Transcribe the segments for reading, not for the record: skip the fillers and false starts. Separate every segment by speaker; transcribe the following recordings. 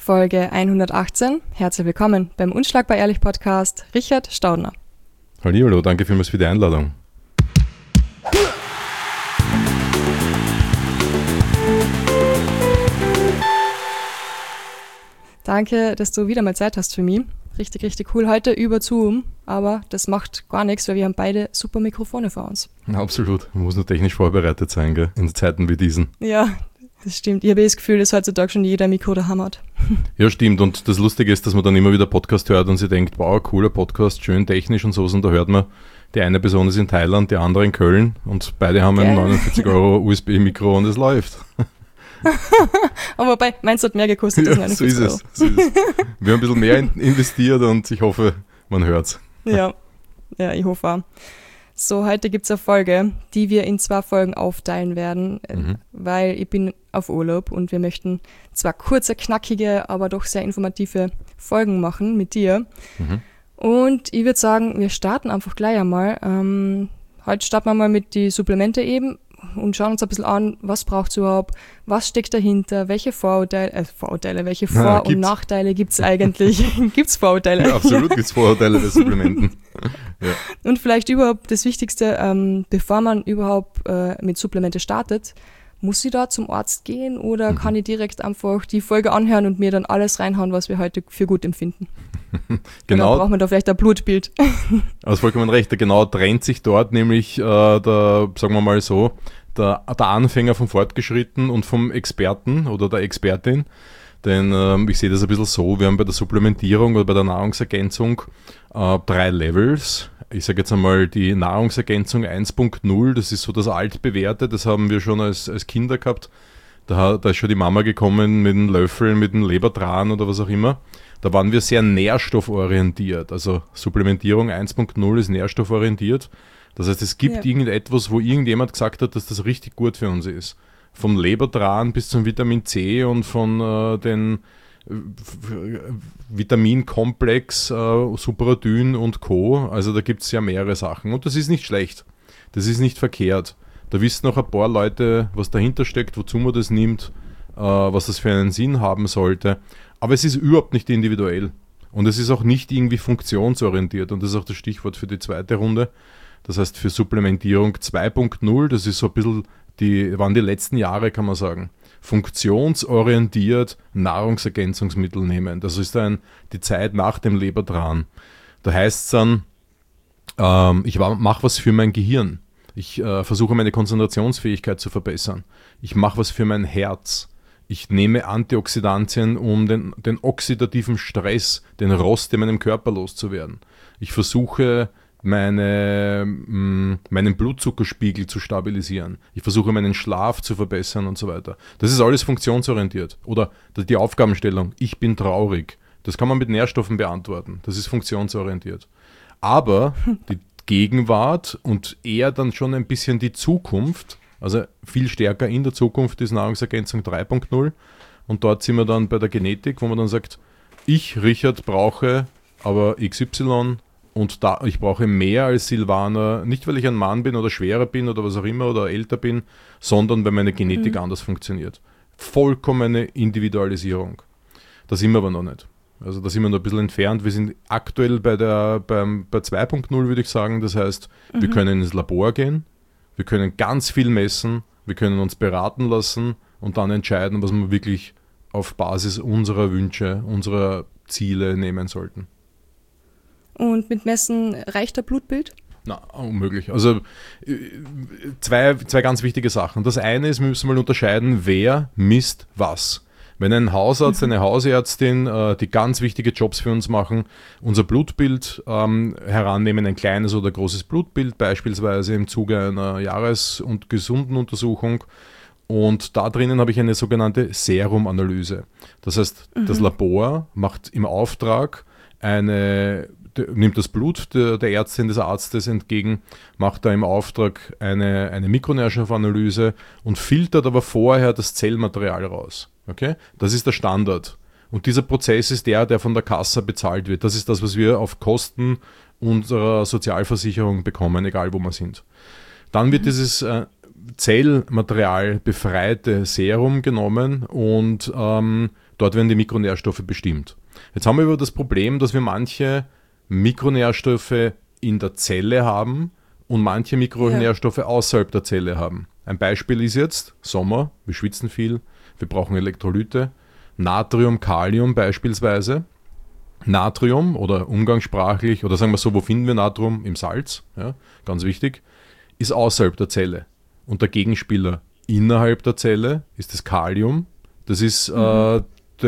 Speaker 1: Folge 118. Herzlich willkommen beim Unschlagbar Ehrlich Podcast, Richard Staudner.
Speaker 2: Hallihallo, danke vielmals für die Einladung.
Speaker 1: Danke, dass du wieder mal Zeit hast für mich. Richtig, richtig cool. Heute über Zoom, aber das macht gar nichts, weil wir haben beide super Mikrofone vor uns.
Speaker 2: Absolut, man muss nur technisch vorbereitet sein, gell? In Zeiten wie diesen.
Speaker 1: Ja, das stimmt. Ich habe das Gefühl, dass heutzutage schon jeder ein Mikro daheim hat.
Speaker 2: Ja, stimmt. Und das Lustige ist, dass man dann immer wieder Podcast hört und sich denkt, wow, cooler Podcast, schön technisch und so. Und da hört man, die eine Person ist in Thailand, die andere in Köln und beide haben ein 49 € USB-Mikro und es läuft.
Speaker 1: Aber wobei, meins hat mehr gekostet als 49
Speaker 2: so ist es. Wir haben ein bisschen mehr investiert und ich hoffe, man hört's.
Speaker 1: Ja, ich hoffe auch. So, heute gibt es eine Folge, die wir in 2 Folgen aufteilen werden, weil ich bin auf Urlaub und wir möchten zwar kurze, knackige, aber doch sehr informative Folgen machen mit dir. Und ich würde sagen, wir starten einfach gleich einmal. Heute starten wir mal mit die Supplemente eben und schauen uns ein bisschen an, was braucht es überhaupt, was steckt dahinter, welche welche Vor- und Nachteile gibt es eigentlich? Gibt es Vorurteile?
Speaker 2: Ja, absolut gibt es Vorurteile bei Supplementen. Ja.
Speaker 1: Und vielleicht überhaupt das Wichtigste, bevor man überhaupt mit Supplemente startet, muss ich da zum Arzt gehen oder kann ich direkt einfach die Folge anhören und mir dann alles reinhauen, was wir heute für gut empfinden?
Speaker 2: Genau.
Speaker 1: Oder braucht man da vielleicht ein Blutbild?
Speaker 2: Also vollkommen recht, genau trennt sich dort nämlich sagen wir mal so, der Anfänger vom Fortgeschritten und vom Experten oder der Expertin. Denn ich sehe das ein bisschen so, wir haben bei der Supplementierung oder bei der Nahrungsergänzung 3 Levels. Ich sage jetzt einmal die Nahrungsergänzung 1.0, das ist so das altbewährte, das haben wir schon als Kinder gehabt. Da ist schon die Mama gekommen mit einem Löffel, mit einem Lebertran oder was auch immer. Da waren wir sehr nährstofforientiert. Also Supplementierung 1.0 ist nährstofforientiert. Das heißt, es gibt irgendetwas, wo irgendjemand gesagt hat, dass das richtig gut für uns ist. Vom Lebertran bis zum Vitamin C und von den Vitaminkomplex, Supradyn und Co. Also da gibt es ja mehrere Sachen. Und das ist nicht schlecht. Das ist nicht verkehrt. Da wissen noch ein paar Leute, was dahinter steckt, wozu man das nimmt, was das für einen Sinn haben sollte. Aber es ist überhaupt nicht individuell. Und es ist auch nicht irgendwie funktionsorientiert. Und das ist auch das Stichwort für die zweite Runde. Das heißt für Supplementierung 2.0, das ist so ein bisschen waren die letzten Jahre, kann man sagen, funktionsorientiert Nahrungsergänzungsmittel nehmen. Das ist dann die Zeit nach dem Lebertran. Da heißt es dann, ich mache was für mein Gehirn. Ich versuche meine Konzentrationsfähigkeit zu verbessern. Ich mache was für mein Herz. Ich nehme Antioxidantien, um den oxidativen Stress, den Rost in meinem Körper loszuwerden. Ich versuche meinen Blutzuckerspiegel zu stabilisieren. Ich versuche meinen Schlaf zu verbessern und so weiter. Das ist alles funktionsorientiert. Oder die Aufgabenstellung, ich bin traurig. Das kann man mit Nährstoffen beantworten. Das ist funktionsorientiert. Aber die Gegenwart und eher dann schon ein bisschen die Zukunft, also viel stärker in der Zukunft ist Nahrungsergänzung 3.0 und dort sind wir dann bei der Genetik, wo man dann sagt, ich, Richard, brauche aber XY und ich brauche mehr als Silvana, nicht weil ich ein Mann bin oder schwerer bin oder was auch immer oder älter bin, sondern weil meine Genetik anders funktioniert. Vollkommene Individualisierung. Da sind wir aber noch nicht. Also da sind wir noch ein bisschen entfernt. Wir sind aktuell bei 2.0, würde ich sagen. Das heißt, wir können ins Labor gehen, wir können ganz viel messen, wir können uns beraten lassen und dann entscheiden, was wir wirklich auf Basis unserer Wünsche, unserer Ziele nehmen sollten.
Speaker 1: Und mit Messen reicht der Blutbild?
Speaker 2: Na, unmöglich. Also zwei ganz wichtige Sachen. Das eine ist, wir müssen mal unterscheiden, wer misst was. Wenn ein Hausarzt, eine Hausärztin, die ganz wichtige Jobs für uns machen, unser Blutbild herannehmen, ein kleines oder großes Blutbild, beispielsweise im Zuge einer Jahres- und Gesundenuntersuchung. Und da drinnen habe ich eine sogenannte Serumanalyse. Das heißt, das Labor macht im Auftrag nimmt das Blut der Ärztin, des Arztes entgegen, macht da im Auftrag eine Mikronährstoffanalyse und filtert aber vorher das Zellmaterial raus. Okay? Das ist der Standard. Und dieser Prozess ist der von der Kasse bezahlt wird. Das ist das, was wir auf Kosten unserer Sozialversicherung bekommen, egal wo wir sind. Dann wird dieses Zellmaterial befreite Serum genommen und Dort werden die Mikronährstoffe bestimmt. Jetzt haben wir aber das Problem, dass wir manche Mikronährstoffe in der Zelle haben und manche Mikronährstoffe außerhalb der Zelle haben. Ein Beispiel ist jetzt Sommer, wir schwitzen viel, wir brauchen Elektrolyte, Natrium, Kalium beispielsweise. Natrium oder umgangssprachlich, oder sagen wir so, wo finden wir Natrium? Im Salz, ja, ganz wichtig, ist außerhalb der Zelle. Und der Gegenspieler innerhalb der Zelle ist das Kalium. Das ist sagen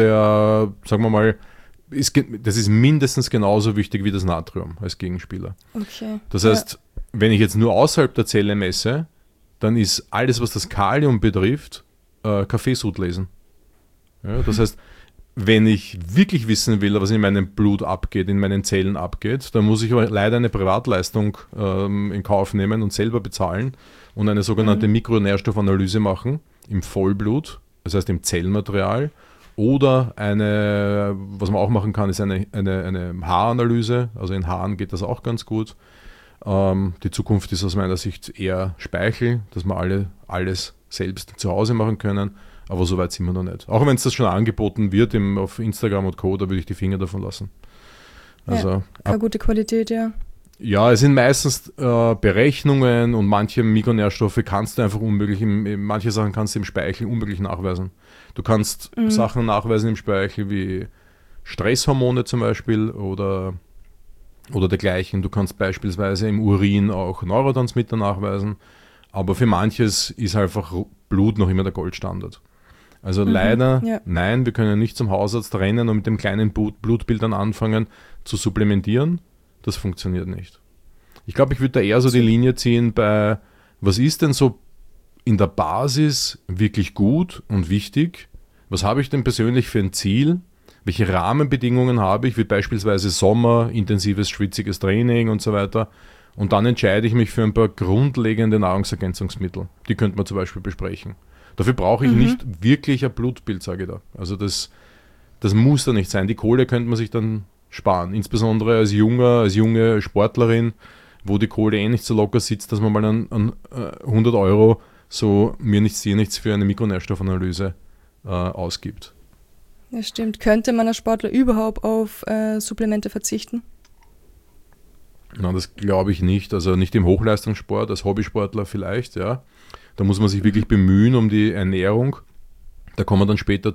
Speaker 2: wir mal, das ist mindestens genauso wichtig wie das Natrium als Gegenspieler.
Speaker 1: Okay.
Speaker 2: Das heißt, wenn ich jetzt nur außerhalb der Zelle messe, dann ist alles, was das Kalium betrifft, Kaffeesud lesen. Ja, das heißt, wenn ich wirklich wissen will, was in meinem Blut abgeht, in meinen Zellen abgeht, dann muss ich leider eine Privatleistung in Kauf nehmen und selber bezahlen und eine sogenannte Mikronährstoffanalyse machen im Vollblut, das heißt im Zellmaterial. Oder was man auch machen kann, ist eine Haaranalyse. Also in Haaren geht das auch ganz gut. Die Zukunft ist aus meiner Sicht eher Speichel, dass wir alles selbst zu Hause machen können. Aber so weit sind wir noch nicht. Auch wenn es das schon angeboten wird auf Instagram und Co., da würde ich die Finger davon lassen. Also,
Speaker 1: keine gute Qualität, ja.
Speaker 2: Ja, es sind meistens Berechnungen und manche Mikronährstoffe kannst du einfach unmöglich, manche Sachen kannst du im Speichel unmöglich nachweisen. Du kannst Sachen nachweisen im Speichel wie Stresshormone zum Beispiel oder dergleichen. Du kannst beispielsweise im Urin auch Neurotransmitter nachweisen, aber für manches ist einfach Blut noch immer der Goldstandard. Also leider, nein, wir können nicht zum Hausarzt rennen und mit dem kleinen Blutbildern anfangen zu supplementieren. Das funktioniert nicht. Ich glaube, ich würde da eher so die Linie ziehen bei, was ist denn so in der Basis wirklich gut und wichtig? Was habe ich denn persönlich für ein Ziel? Welche Rahmenbedingungen habe ich, wie beispielsweise Sommer, intensives, schwitziges Training und so weiter? Und dann entscheide ich mich für ein paar grundlegende Nahrungsergänzungsmittel. Die könnte man zum Beispiel besprechen. Dafür brauche ich nicht wirklich ein Blutbild, sage ich da. Also das muss da nicht sein. Die Kohle könnte man sich dann sparen. Insbesondere als junge Sportlerin, wo die Kohle nicht so locker sitzt, dass man mal an 100 Euro so mir nichts, dir nichts für eine Mikronährstoffanalyse ausgibt.
Speaker 1: Ja, stimmt. Könnte man als Sportler überhaupt auf Supplemente verzichten?
Speaker 2: Na, das glaube ich nicht. Also nicht im Hochleistungssport, als Hobbysportler vielleicht, ja. Da muss man sich wirklich bemühen um die Ernährung. Da kommen wir dann später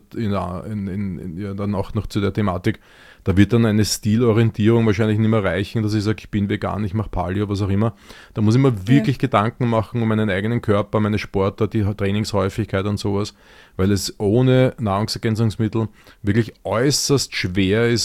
Speaker 2: dann auch noch zu der Thematik. Da wird dann eine Stilorientierung wahrscheinlich nicht mehr reichen, dass ich sage, ich bin vegan, ich mache Paleo, was auch immer. Da muss ich mir wirklich Gedanken machen um meinen eigenen Körper, meine Sportart, die Trainingshäufigkeit und sowas, weil es ohne Nahrungsergänzungsmittel wirklich äußerst schwer ist,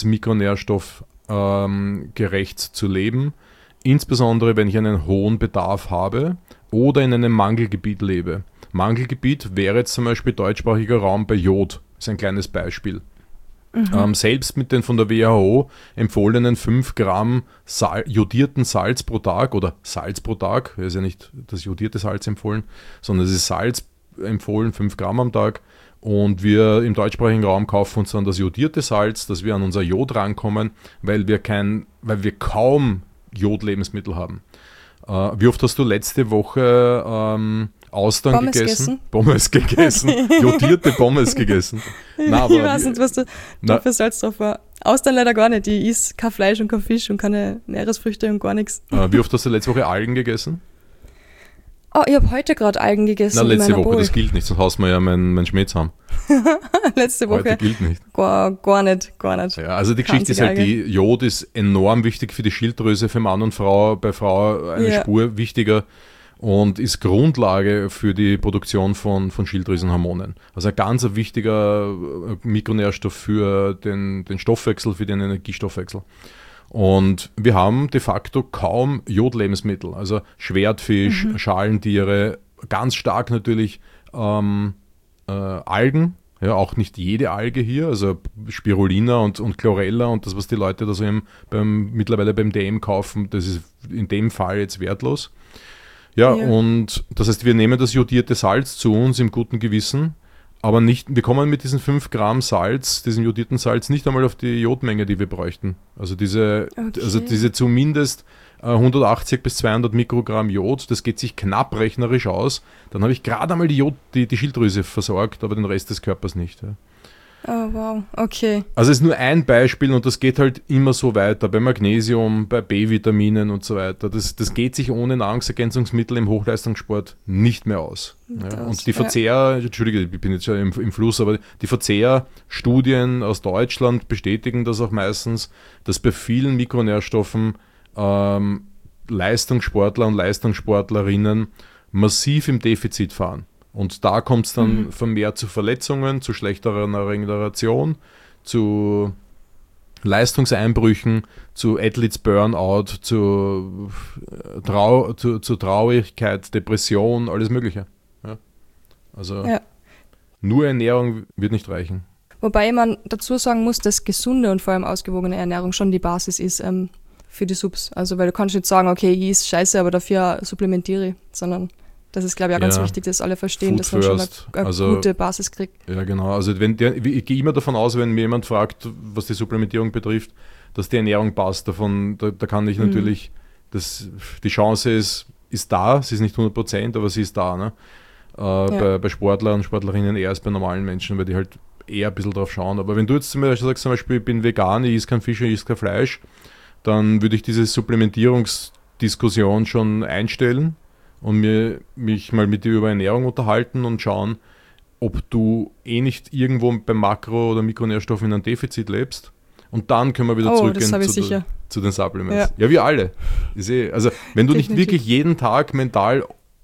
Speaker 2: mikronährstoffgerecht zu leben. Insbesondere, wenn ich einen hohen Bedarf habe oder in einem Mangelgebiet lebe. Mangelgebiet wäre jetzt zum Beispiel deutschsprachiger Raum bei Jod. Das ist ein kleines Beispiel. Selbst mit den von der WHO empfohlenen 5 Gramm jodierten Salz pro Tag oder Salz pro Tag, ist ja nicht das jodierte Salz empfohlen, sondern es ist Salz empfohlen, 5 Gramm am Tag. Und wir im deutschsprachigen Raum kaufen uns dann das jodierte Salz, dass wir an unser Jod rankommen, weil wir kaum Jodlebensmittel haben. Wie oft hast du letzte Woche Austern gegessen? Pommes gegessen. Jodierte Pommes gegessen.
Speaker 1: Nein, ich weiß nicht, was da für Salz drauf war. Austern leider gar nicht. Ich esse kein Fleisch und kein Fisch und keine Meeresfrüchte und gar nichts.
Speaker 2: Wie oft hast du letzte Woche Algen gegessen?
Speaker 1: Oh, ich habe heute gerade Algen gegessen.
Speaker 2: Na, letzte Woche, das gilt nicht, sonst haust wir ja mein Schmäh zusammen.
Speaker 1: Letzte Woche.
Speaker 2: Heute gilt nicht.
Speaker 1: Gar nicht.
Speaker 2: Ja, also die Geschichte ist halt die, Jod ist enorm wichtig für die Schilddrüse, für Mann und Frau, bei Frau eine Spur wichtiger und ist Grundlage für die Produktion von Schilddrüsenhormonen. Also ein ganz wichtiger Mikronährstoff für den Stoffwechsel, für den Energiestoffwechsel. Und wir haben de facto kaum Jodlebensmittel, also Schwertfisch, Schalentiere, ganz stark natürlich Algen, ja auch nicht jede Alge hier, also Spirulina und Chlorella und das, was die Leute da so mittlerweile beim DM kaufen, das ist in dem Fall jetzt wertlos. Ja, und das heißt, wir nehmen das jodierte Salz zu uns im guten Gewissen, aber nicht, wir kommen mit diesen 5 Gramm Salz, diesem jodierten Salz, nicht einmal auf die Jodmenge, die wir bräuchten. Also diese zumindest 180 bis 200 Mikrogramm Jod, das geht sich knapp rechnerisch aus. Dann habe ich gerade einmal die Schilddrüse versorgt, aber den Rest des Körpers nicht. Ja.
Speaker 1: Oh, wow, okay.
Speaker 2: Also es ist nur ein Beispiel und das geht halt immer so weiter, bei Magnesium, bei B-Vitaminen und so weiter. Das geht sich ohne Nahrungsergänzungsmittel im Hochleistungssport nicht mehr aus. Ja, und die Verzehr, Entschuldige, ich bin jetzt schon im Fluss, aber die Verzehrstudien aus Deutschland bestätigen das auch meistens, dass bei vielen Mikronährstoffen Leistungssportler und Leistungssportlerinnen massiv im Defizit fahren. Und da kommt es dann vermehrt zu Verletzungen, zu schlechterer Regeneration, zu Leistungseinbrüchen, zu Athletes Burnout, zu Traurigkeit, Depression, alles Mögliche. Ja. Also nur Ernährung wird nicht reichen.
Speaker 1: Wobei man dazu sagen muss, dass gesunde und vor allem ausgewogene Ernährung schon die Basis ist für die Subs. Also weil du kannst nicht sagen, okay, ich isse Scheiße, aber dafür supplementiere ich, sondern das ist, glaube ich, auch ganz wichtig, dass alle verstehen,
Speaker 2: Food
Speaker 1: dass man
Speaker 2: first.
Speaker 1: schon eine gute Basis kriegt.
Speaker 2: Ja, genau. Also ich gehe immer davon aus, wenn mir jemand fragt, was die Supplementierung betrifft, dass die Ernährung passt. Da kann ich natürlich, die Chance ist da, sie ist nicht 100%, aber sie ist da. Ne? Bei Sportlern und Sportlerinnen eher als bei normalen Menschen, weil die halt eher ein bisschen drauf schauen. Aber wenn du jetzt sagst, zum Beispiel, ich bin vegan, ich esse kein Fisch, ich esse kein Fleisch, dann würde ich diese Supplementierungsdiskussion schon einstellen und mich mal mit dir über Ernährung unterhalten und schauen, ob du nicht irgendwo beim Makro- oder Mikronährstoff in einem Defizit lebst. Und dann können wir wieder zurückgehen zu den Supplements. Ja, wir alle. Also wenn du nicht wirklich jeden Tag mental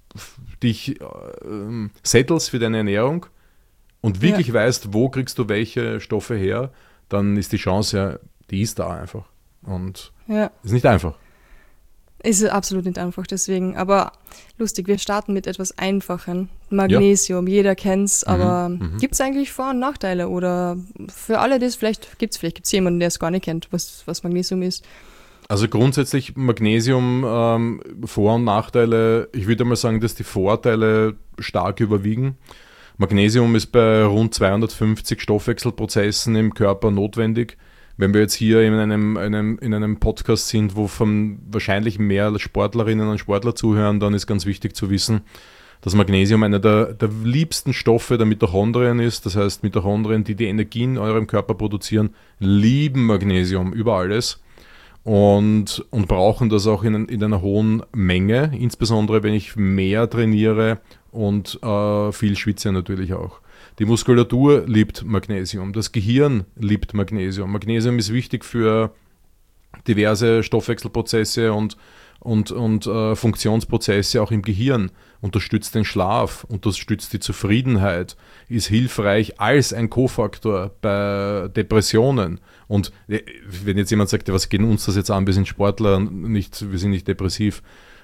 Speaker 2: dich settelst für deine Ernährung und wirklich weißt, wo kriegst du welche Stoffe her, dann ist die Chance die ist da einfach. Und ist nicht einfach.
Speaker 1: Ist absolut nicht einfach, deswegen. Aber lustig, wir starten mit etwas Einfachem. Magnesium, jeder kennt's, aber gibt es eigentlich Vor- und Nachteile? Oder für alle das, vielleicht gibt's jemanden, der es gar nicht kennt, was Magnesium ist?
Speaker 2: Also grundsätzlich Magnesium, Vor- und Nachteile, ich würde mal sagen, dass die Vorteile stark überwiegen. Magnesium ist bei rund 250 Stoffwechselprozessen im Körper notwendig. Wenn wir jetzt hier in einem Podcast sind, wo wahrscheinlich mehr Sportlerinnen und Sportler zuhören, dann ist ganz wichtig zu wissen, dass Magnesium einer der liebsten Stoffe der Mitochondrien ist. Das heißt, Mitochondrien, die Energie in eurem Körper produzieren, lieben Magnesium über alles und brauchen das auch in einer hohen Menge, insbesondere wenn ich mehr trainiere und viel schwitze natürlich auch. Die Muskulatur liebt Magnesium, das Gehirn liebt Magnesium. Magnesium ist wichtig für diverse Stoffwechselprozesse und Funktionsprozesse auch im Gehirn, unterstützt den Schlaf, unterstützt die Zufriedenheit, ist hilfreich als ein Kofaktor bei Depressionen. Und wenn jetzt jemand sagt, was geht uns das jetzt an, wir sind Sportler, wir sind nicht depressiv,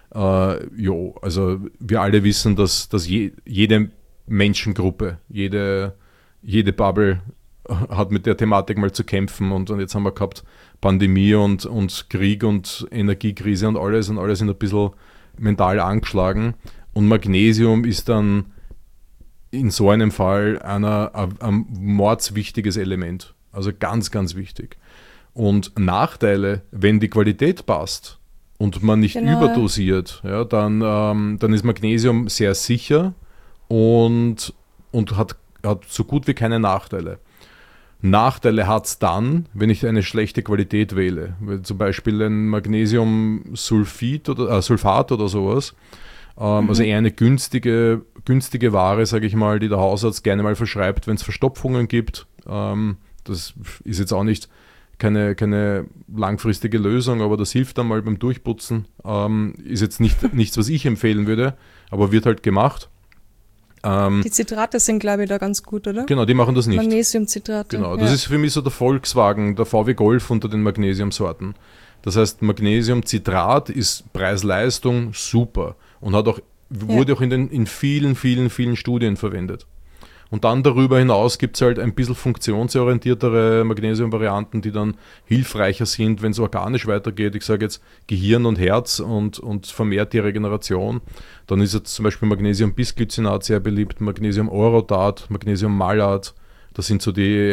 Speaker 2: also wir alle wissen, dass jede Menschengruppe, jede Bubble hat mit der Thematik mal zu kämpfen und jetzt haben wir gehabt Pandemie und Krieg und Energiekrise und alle sind ein bisschen mental angeschlagen und Magnesium ist dann in so einem Fall ein mordswichtiges Element, also ganz, ganz wichtig. Und Nachteile, wenn die Qualität passt und man nicht überdosiert, dann ist Magnesium sehr sicher und hat so gut wie keine Nachteile. Nachteile hat es dann, wenn ich eine schlechte Qualität wähle. Zum Beispiel ein Magnesiumsulfat oder sowas. Also eher eine günstige Ware, sage ich mal, die der Hausarzt gerne mal verschreibt, wenn es Verstopfungen gibt. Das ist jetzt auch nicht keine langfristige Lösung, aber das hilft dann mal beim Durchputzen. Ist jetzt nichts, was ich empfehlen würde, aber wird halt gemacht.
Speaker 1: Die Zitrate sind, glaube ich, da ganz gut, oder?
Speaker 2: Genau, die machen das nicht.
Speaker 1: Magnesiumzitrate.
Speaker 2: Genau, das ist für mich so der Volkswagen, der VW Golf unter den Magnesiumsorten. Das heißt, Magnesiumcitrat ist Preis-Leistung super und wurde auch in vielen, vielen, vielen Studien verwendet. Und dann darüber hinaus gibt es halt ein bisschen funktionsorientiertere Magnesium-Varianten, die dann hilfreicher sind, wenn es organisch weitergeht. Ich sage jetzt Gehirn und Herz und vermehrt die Regeneration. Dann ist jetzt zum Beispiel Magnesium-Bisglycinat sehr beliebt, Magnesium-Orotat, Magnesium-Malat. Das sind so die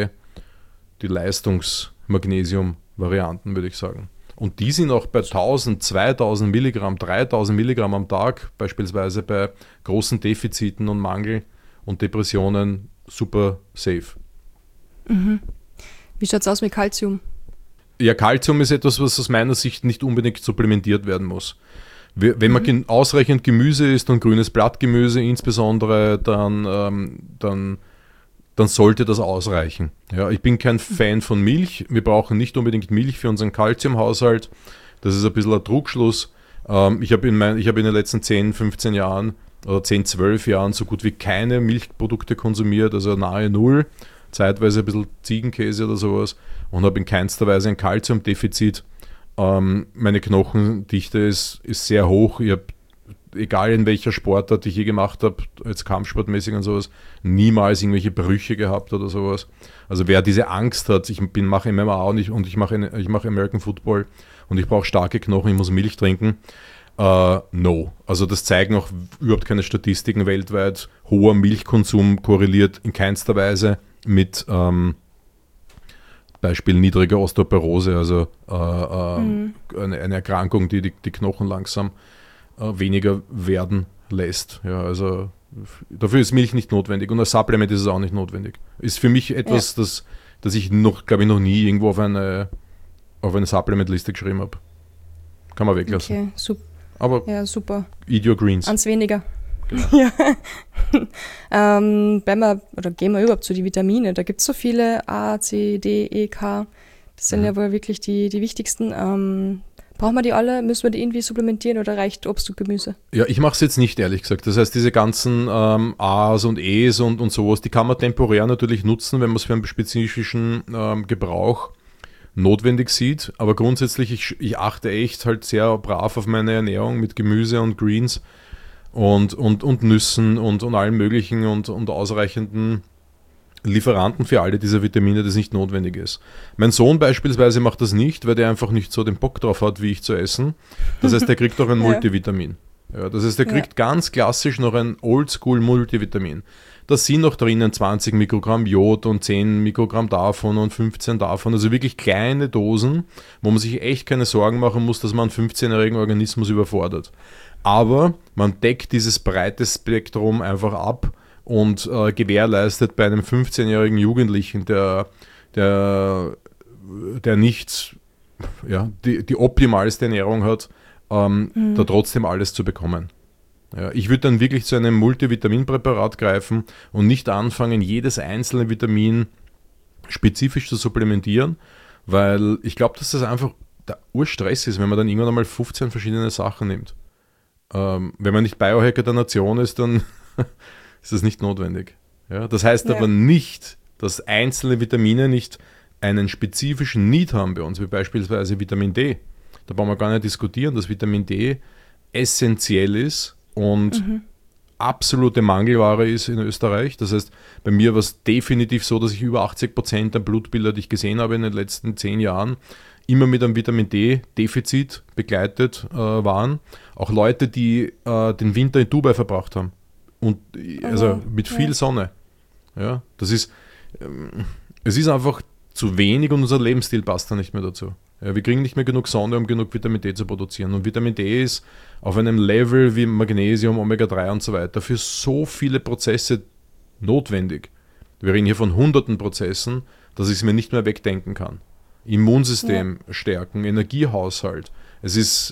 Speaker 2: Leistungs-Magnesium-Varianten, würde ich sagen. Und die sind auch bei 1000, 2000 Milligramm, 3000 Milligramm am Tag, beispielsweise bei großen Defiziten und Mangel und Depressionen super safe.
Speaker 1: Wie schaut es aus mit Calcium?
Speaker 2: Ja, Calcium ist etwas, was aus meiner Sicht nicht unbedingt supplementiert werden muss. Wenn man ausreichend Gemüse isst und grünes Blattgemüse insbesondere, dann sollte das ausreichen. Ja, ich bin kein Fan von Milch. Wir brauchen nicht unbedingt Milch für unseren Calciumhaushalt. Das ist ein bisschen ein Trugschluss. Ich habe in den letzten 10, 15 Jahren oder 10, 12 Jahren so gut wie keine Milchprodukte konsumiert, also nahe null. Zeitweise ein bisschen Ziegenkäse oder sowas und habe in keinster Weise ein Calciumdefizit. Meine Knochendichte ist sehr hoch. Ich habe, egal in welcher Sportart ich je gemacht habe, jetzt kampfsportmäßig und sowas, niemals irgendwelche Brüche gehabt oder sowas. Also wer diese Angst hat, mache MMA und ich mache American Football und ich brauche starke Knochen, ich muss Milch trinken. No. Also das zeigen auch überhaupt keine Statistiken weltweit. Hoher Milchkonsum korreliert in keinster Weise mit Beispiel niedrige Osteoporose, also eine Erkrankung, die Knochen langsam weniger werden lässt. Ja, also dafür ist Milch nicht notwendig und als Supplement ist es auch nicht notwendig. Ist für mich etwas, das ich noch nie irgendwo auf eine Supplement-Liste geschrieben habe. Kann man weglassen.
Speaker 1: Okay, super.
Speaker 2: Aber
Speaker 1: ja, super.
Speaker 2: Eat your greens.
Speaker 1: Eins weniger.
Speaker 2: Genau.
Speaker 1: Ja. Gehen wir überhaupt zu den Vitamine. Da gibt es so viele A, C, D, E, K. Das sind ja wohl wirklich die wichtigsten. Brauchen wir die alle? Müssen wir die irgendwie supplementieren oder reicht Obst und Gemüse?
Speaker 2: Ja, ich mache es jetzt nicht, ehrlich gesagt. Das heißt, diese ganzen A's und E's und sowas, die kann man temporär natürlich nutzen, wenn man es für einen spezifischen Gebrauch notwendig sieht. Aber grundsätzlich, ich achte echt halt sehr brav auf meine Ernährung mit Gemüse und Greens und Nüssen und allem möglichen und ausreichenden Lieferanten für alle diese Vitamine, das nicht notwendig ist. Mein Sohn beispielsweise macht das nicht, weil der einfach nicht so den Bock drauf hat, wie ich zu essen. Das heißt, der kriegt auch ein Multivitamin. Ja, das heißt, der kriegt ganz klassisch noch ein Oldschool-Multivitamin. Da sind noch drinnen 20 Mikrogramm Jod und 10 Mikrogramm davon und 15 davon. Also wirklich kleine Dosen, wo man sich echt keine Sorgen machen muss, dass man einen 15-jährigen Organismus überfordert. Aber man deckt dieses breite Spektrum einfach ab und gewährleistet bei einem 15-jährigen Jugendlichen, der nicht die optimalste Ernährung hat, da trotzdem alles zu bekommen. Ja, ich würde dann wirklich zu einem Multivitaminpräparat greifen und nicht anfangen, jedes einzelne Vitamin spezifisch zu supplementieren, weil ich glaube, dass das einfach der Urstress ist, wenn man dann irgendwann einmal 15 verschiedene Sachen nimmt. Wenn man nicht Biohacker der Nation ist, dann ist das nicht notwendig. Ja, das heißt aber nicht, dass einzelne Vitamine nicht einen spezifischen Need haben bei uns, wie beispielsweise Vitamin D. Da brauchen wir gar nicht diskutieren, dass Vitamin D essentiell ist und absolute Mangelware ist in Österreich. Das heißt, bei mir war es definitiv so, dass ich über 80% der Blutbilder, die ich gesehen habe in den letzten 10 Jahren, immer mit einem Vitamin D-Defizit begleitet waren. Auch Leute, die den Winter in Dubai verbracht haben. Und also mit viel Sonne. Ja, das ist, es ist einfach zu wenig und unser Lebensstil passt da nicht mehr dazu. Ja, wir kriegen nicht mehr genug Sonne, um genug Vitamin D zu produzieren. Und Vitamin D ist auf einem Level wie Magnesium, Omega-3 und so weiter für so viele Prozesse notwendig. Wir reden hier von hunderten Prozessen, dass ich es mir nicht mehr wegdenken kann. Immunsystem stärken, Energiehaushalt. Es ist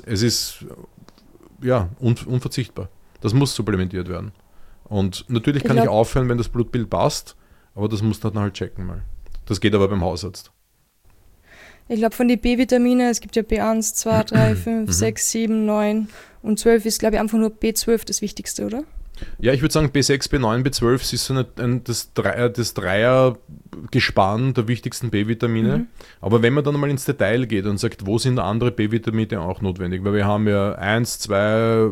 Speaker 2: unverzichtbar. Das muss supplementiert werden. Und natürlich kann ich aufhören, wenn das Blutbild passt, aber das muss dann halt checken mal. Das geht aber beim Hausarzt.
Speaker 1: Ich glaube, von den B-Vitamine, es gibt ja B1, 2, 3, 5, 6, 7, 9 und 12 ist, glaube ich, einfach nur B12 das Wichtigste, oder?
Speaker 2: Ja, ich würde sagen, B6, B9, B12 ist so das Dreiergespann der wichtigsten B-Vitamine. Aber wenn man dann mal ins Detail geht und sagt, wo sind andere B-Vitamine auch notwendig? Weil wir haben ja 1, 2,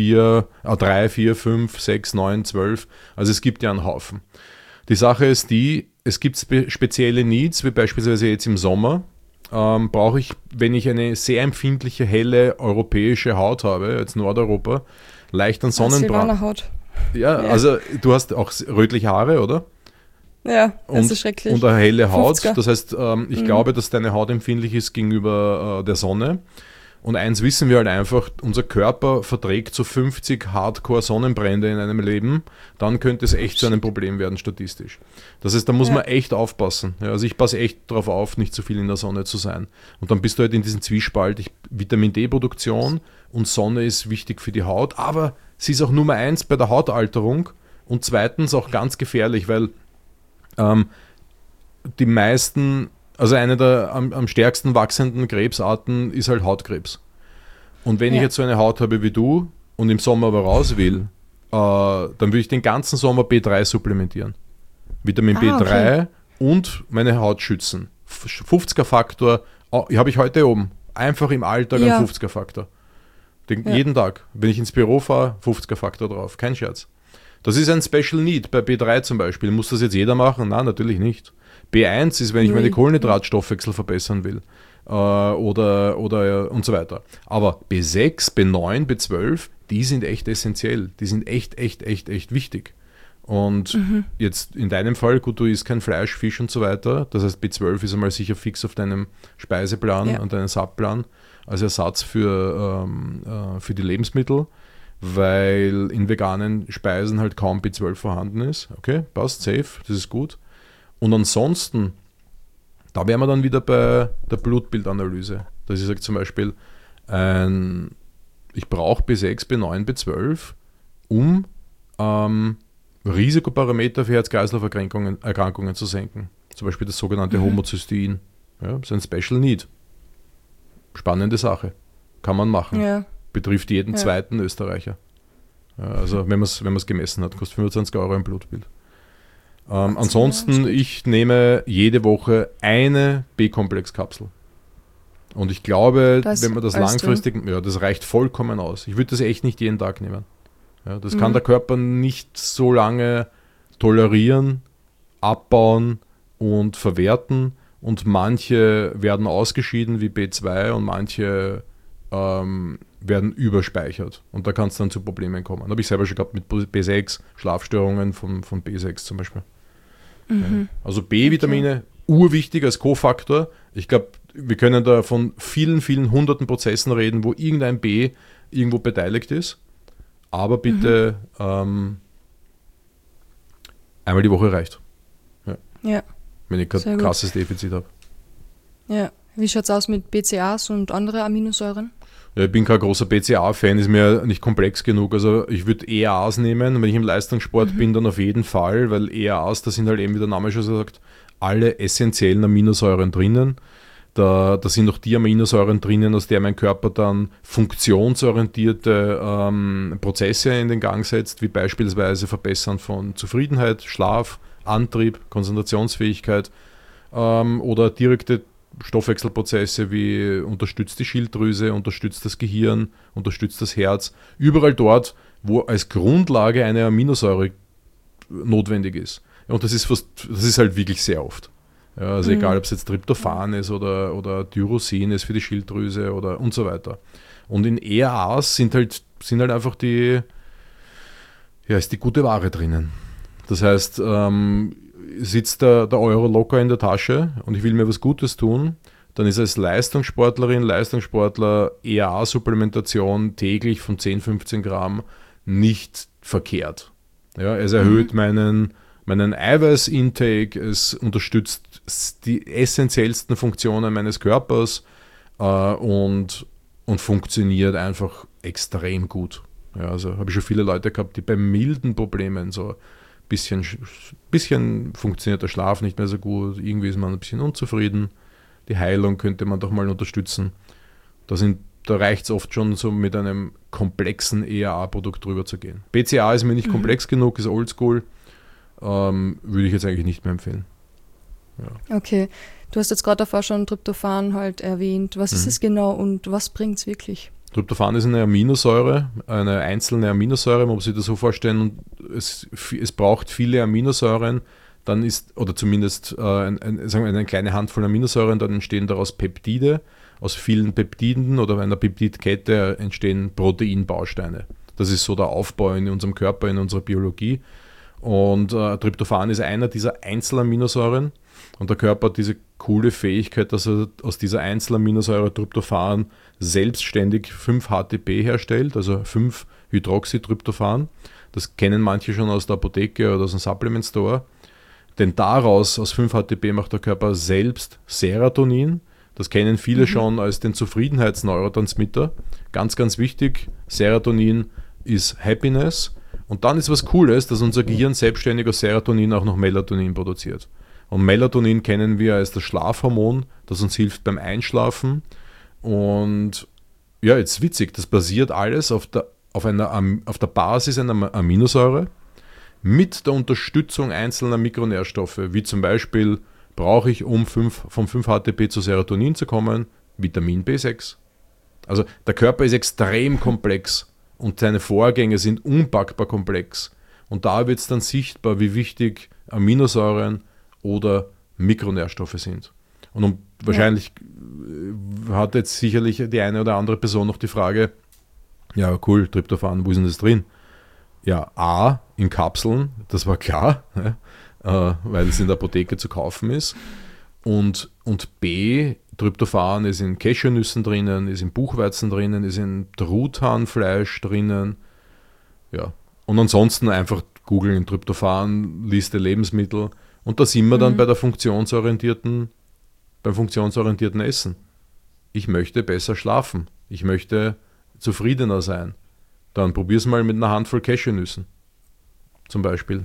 Speaker 2: 3, 4, 5, 6, 9, 12. Also es gibt ja einen Haufen. Die Sache ist es gibt spezielle Needs, wie beispielsweise jetzt im Sommer. Brauche ich, wenn ich eine sehr empfindliche, helle europäische Haut habe, jetzt Nordeuropa, leichten Sonnenbrand.
Speaker 1: Haut.
Speaker 2: Ja, also du hast auch rötliche Haare, oder?
Speaker 1: Ja, das ist schrecklich.
Speaker 2: Und eine helle Haut.
Speaker 1: 50er.
Speaker 2: Das heißt, ich glaube, dass deine Haut empfindlich ist gegenüber der Sonne. Und eins wissen wir halt einfach, unser Körper verträgt so 50 Hardcore-Sonnenbrände in einem Leben, dann könnte es echt zu einem Problem werden statistisch. Das heißt, da muss man echt aufpassen. Ja, also ich passe echt darauf auf, nicht zu viel in der Sonne zu sein. Und dann bist du halt in diesem Zwiespalt, Vitamin D-Produktion und Sonne ist wichtig für die Haut, aber sie ist auch Nummer 1 bei der Hautalterung und zweitens auch ganz gefährlich, weil die meisten, also eine der am stärksten wachsenden Krebsarten ist halt Hautkrebs. Und wenn ich jetzt so eine Haut habe wie du und im Sommer aber raus will, dann würde ich den ganzen Sommer B3 supplementieren. Vitamin B3 und meine Haut schützen. 50er Faktor, habe ich heute oben. Einfach im Alltag einen 50er Faktor. Jeden Tag. Wenn ich ins Büro fahre, 50er Faktor drauf. Kein Scherz. Das ist ein Special Need. Bei B3 zum Beispiel. Muss das jetzt jeder machen? Nein, natürlich nicht. B1 ist, wenn ich meine Kohlenhydratstoffwechsel verbessern will. Oder und so weiter. Aber B6, B9, B12, die sind echt essentiell. Die sind echt wichtig. Und jetzt in deinem Fall, gut, du isst kein Fleisch, Fisch und so weiter. Das heißt, B12 ist einmal sicher fix auf deinem Speiseplan und deinem SAP-Plan als Ersatz für die Lebensmittel, weil in veganen Speisen halt kaum B12 vorhanden ist. Okay, passt, safe, das ist gut. Und ansonsten, da wären wir dann wieder bei der Blutbildanalyse. Dass ich sage zum Beispiel, ich brauche B6, B9, B12, um Risikoparameter für Herz-Kreislauf-Erkrankungen zu senken. Zum Beispiel das sogenannte Homozystein. Ja, das ist ein Special Need. Spannende Sache. Kann man machen. Ja. Betrifft jeden zweiten Österreicher. Ja, also wenn man es gemessen hat, kostet 25 € ein Blutbild. Ansonsten, ich nehme jede Woche eine B-Komplex-Kapsel. Und ich glaube, wenn man das langfristig, das reicht vollkommen aus. Ich würde das echt nicht jeden Tag nehmen. Ja, das kann der Körper nicht so lange tolerieren, abbauen und verwerten. Und manche werden ausgeschieden wie B2 und manche werden überspeichert. Und da kann es dann zu Problemen kommen. Da habe ich selber schon gehabt mit B6, Schlafstörungen von B6 zum Beispiel. Ja. Also B-Vitamine, urwichtig als Kofaktor. Ich glaube, wir können da von vielen, vielen hunderten Prozessen reden, wo irgendein B irgendwo beteiligt ist. Aber bitte einmal die Woche reicht. Ja. Wenn ich kein krasses Defizit habe.
Speaker 1: Ja. Wie schaut es aus mit BCAAs und andere Aminosäuren?
Speaker 2: Ja, ich bin kein großer BCAA-Fan, ist mir nicht komplex genug. Also ich würde EAAs nehmen. Wenn ich im Leistungssport bin, dann auf jeden Fall, weil EAAs, da sind halt eben, wie der Name schon sagt, alle essentiellen Aminosäuren drinnen. Da sind auch die Aminosäuren drinnen, aus der mein Körper dann funktionsorientierte Prozesse in den Gang setzt, wie beispielsweise Verbessern von Zufriedenheit, Schlaf, Antrieb, Konzentrationsfähigkeit oder direkte Stoffwechselprozesse wie unterstützt die Schilddrüse, unterstützt das Gehirn, unterstützt das Herz. Überall dort, wo als Grundlage eine Aminosäure notwendig ist. Und das ist halt wirklich sehr oft. Ja, also egal, ob es jetzt Tryptophan ist oder Tyrosin ist für die Schilddrüse oder und so weiter. Und in EAAs sind halt einfach ist die gute Ware drinnen. Das heißt, sitzt der Euro locker in der Tasche und ich will mir was Gutes tun, dann ist als Leistungssportler EAA-Supplementation täglich von 10-15 Gramm nicht verkehrt. Ja, es erhöht meinen Eiweiß-Intake, es unterstützt die essentiellsten Funktionen meines Körpers und funktioniert einfach extrem gut. Ja, also habe ich schon viele Leute gehabt, die bei milden Problemen so bisschen funktioniert der Schlaf nicht mehr so gut, irgendwie ist man ein bisschen unzufrieden, die Heilung könnte man doch mal unterstützen. Da reicht es oft schon so mit einem komplexen EAA-Produkt drüber zu gehen. BCA ist mir nicht komplex genug, ist oldschool, würde ich jetzt eigentlich nicht mehr empfehlen. Ja.
Speaker 1: Okay, du hast jetzt gerade davor schon Tryptophan halt erwähnt. Was ist es genau und was bringt es wirklich?
Speaker 2: Tryptophan ist eine Aminosäure, eine einzelne Aminosäure, man muss sich das so vorstellen, es braucht viele Aminosäuren, dann ist, oder zumindest sagen wir eine kleine Handvoll Aminosäuren, dann entstehen daraus Peptide, aus vielen Peptiden oder einer Peptidkette entstehen Proteinbausteine. Das ist so der Aufbau in unserem Körper, in unserer Biologie. Und Tryptophan ist einer dieser Einzelaminosäuren Und der Körper hat diese coole Fähigkeit, dass er aus dieser Einzelaminosäure Tryptophan selbstständig 5-HTP herstellt, also 5-Hydroxytryptophan. Das kennen manche schon aus der Apotheke oder aus dem Supplement Store. Denn daraus, aus 5-HTP, macht der Körper selbst Serotonin. Das kennen viele schon als den Zufriedenheitsneurotransmitter. Ganz, ganz wichtig, Serotonin ist Happiness. Und dann ist was Cooles, dass unser Gehirn selbstständig aus Serotonin auch noch Melatonin produziert. Und Melatonin kennen wir als das Schlafhormon, das uns hilft beim Einschlafen. Und ja, jetzt witzig, das basiert alles auf der Basis einer Aminosäure mit der Unterstützung einzelner Mikronährstoffe, wie zum Beispiel brauche ich, um vom 5-HTP zu Serotonin zu kommen, Vitamin B6. Also der Körper ist extrem komplex und seine Vorgänge sind unpackbar komplex. Und da wird es dann sichtbar, wie wichtig Aminosäuren oder Mikronährstoffe sind. Und wahrscheinlich hat jetzt sicherlich die eine oder andere Person noch die Frage, ja cool, Tryptophan, wo ist denn das drin? Ja, A, in Kapseln, das war klar, weil es in der Apotheke zu kaufen ist. Und B, Tryptophan ist in Cashewnüssen drinnen, ist in Buchweizen drinnen, ist in Truthahnfleisch drinnen. Ja. Und ansonsten einfach googeln, Tryptophan, Liste Lebensmittel. Und da sind wir dann beim funktionsorientierten Essen. Ich möchte besser schlafen. Ich möchte zufriedener sein. Dann probier's mal mit einer Handvoll Cashewnüssen. Zum Beispiel.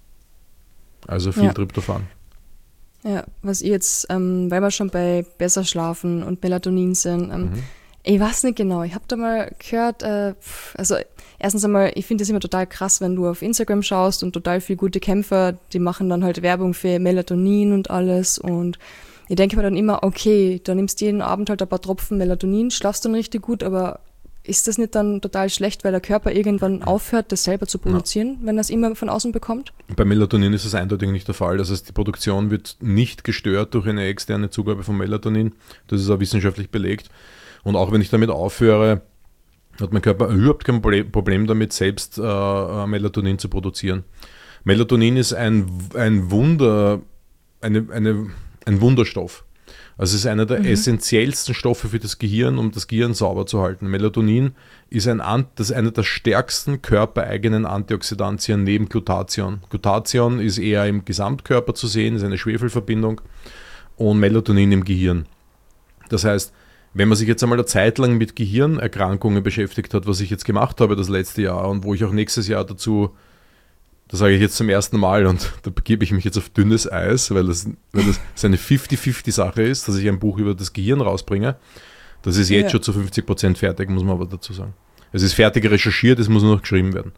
Speaker 2: Also viel Tryptophan.
Speaker 1: Ja, was ich jetzt, weil wir schon bei besser schlafen und Melatonin sind, ich weiß nicht genau, ich habe da mal gehört, also erstens einmal, ich finde das immer total krass, wenn du auf Instagram schaust und total viele gute Kämpfer, die machen dann halt Werbung für Melatonin und alles und ich denke mir dann immer, okay, da nimmst du jeden Abend halt ein paar Tropfen Melatonin, schlafst dann richtig gut, aber ist das nicht dann total schlecht, weil der Körper irgendwann aufhört, das selber zu produzieren, wenn er es immer von außen bekommt?
Speaker 2: Bei Melatonin ist das eindeutig nicht der Fall. Das heißt, die Produktion wird nicht gestört durch eine externe Zugabe von Melatonin. Das ist auch wissenschaftlich belegt. Und auch wenn ich damit aufhöre, hat mein Körper überhaupt kein Problem damit, selbst Melatonin zu produzieren. Melatonin ist ein Wunderstoff. Also es ist einer der essentiellsten Stoffe für das Gehirn, um das Gehirn sauber zu halten. Melatonin ist einer der stärksten körpereigenen Antioxidantien neben Glutathion. Glutathion ist eher im Gesamtkörper zu sehen, ist eine Schwefelverbindung und Melatonin im Gehirn. Das heißt, wenn man sich jetzt einmal eine Zeit lang mit Gehirnerkrankungen beschäftigt hat, was ich jetzt gemacht habe das letzte Jahr und wo ich auch nächstes Jahr dazu, das sage ich jetzt zum ersten Mal und da begebe ich mich jetzt auf dünnes Eis, weil das eine 50-50-Sache ist, dass ich ein Buch über das Gehirn rausbringe. Das ist jetzt schon zu 50% fertig, muss man aber dazu sagen. Es ist fertig recherchiert, es muss nur noch geschrieben werden.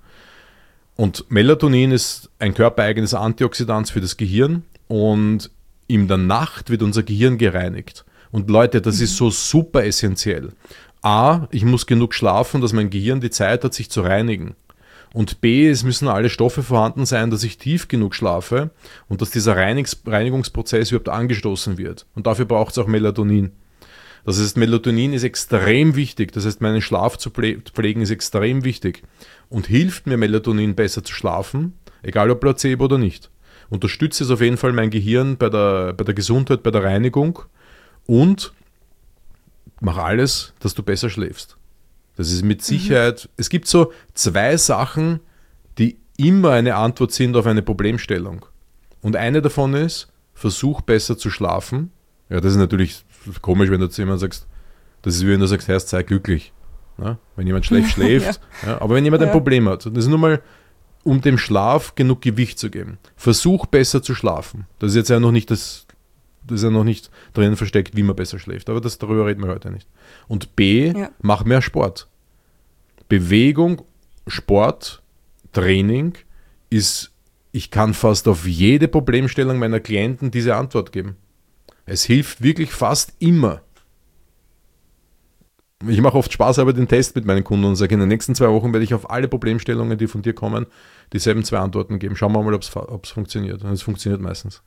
Speaker 2: Und Melatonin ist ein körpereigenes Antioxidant für das Gehirn und in der Nacht wird unser Gehirn gereinigt. Und Leute, das ist so super essentiell. A, ich muss genug schlafen, dass mein Gehirn die Zeit hat, sich zu reinigen. Und B, es müssen alle Stoffe vorhanden sein, dass ich tief genug schlafe und dass dieser Reinigungsprozess überhaupt angestoßen wird. Und dafür braucht es auch Melatonin. Das heißt, Melatonin ist extrem wichtig. Das heißt, meinen Schlaf zu pflegen ist extrem wichtig. Und hilft mir Melatonin besser zu schlafen, egal ob Placebo oder nicht. Unterstützt es auf jeden Fall mein Gehirn bei der Gesundheit, bei der Reinigung und mach alles, dass du besser schläfst. Das ist mit Sicherheit, es gibt so 2 Sachen, die immer eine Antwort sind auf eine Problemstellung. Und eine davon ist, versuch besser zu schlafen. Ja, das ist natürlich komisch, wenn du zu jemandem sagst, das ist wie wenn du sagst, Herr, sei glücklich. Ja, wenn jemand schlecht schläft. Ja, aber wenn jemand ein Problem hat, das ist nur mal, um dem Schlaf genug Gewicht zu geben. Versuch besser zu schlafen. Das ist jetzt ja noch nicht das ist ja noch nicht drinnen versteckt, wie man besser schläft. Aber darüber reden wir heute nicht. Und B, mach mehr Sport. Bewegung, Sport, Training ist, ich kann fast auf jede Problemstellung meiner Klienten diese Antwort geben. Es hilft wirklich fast immer. Ich mache oft Spaß aber den Test mit meinen Kunden und sage, in den nächsten 2 Wochen werde ich auf alle Problemstellungen, die von dir kommen, dieselben 2 Antworten geben. Schauen wir mal, ob es funktioniert. Und es funktioniert meistens.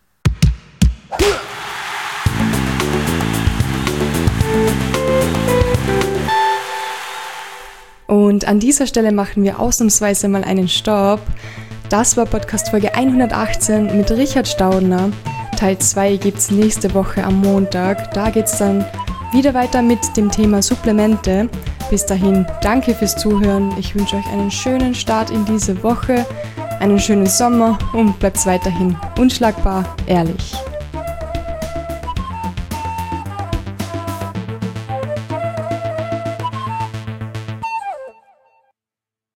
Speaker 1: Und an dieser Stelle machen wir ausnahmsweise mal einen Stopp. Das war Podcast Folge 118 mit Richard Staudner. Teil 2 gibt es nächste Woche am Montag. Da geht es dann wieder weiter mit dem Thema Supplemente. Bis dahin, danke fürs Zuhören. Ich wünsche euch einen schönen Start in diese Woche, einen schönen Sommer und bleibt weiterhin unschlagbar ehrlich.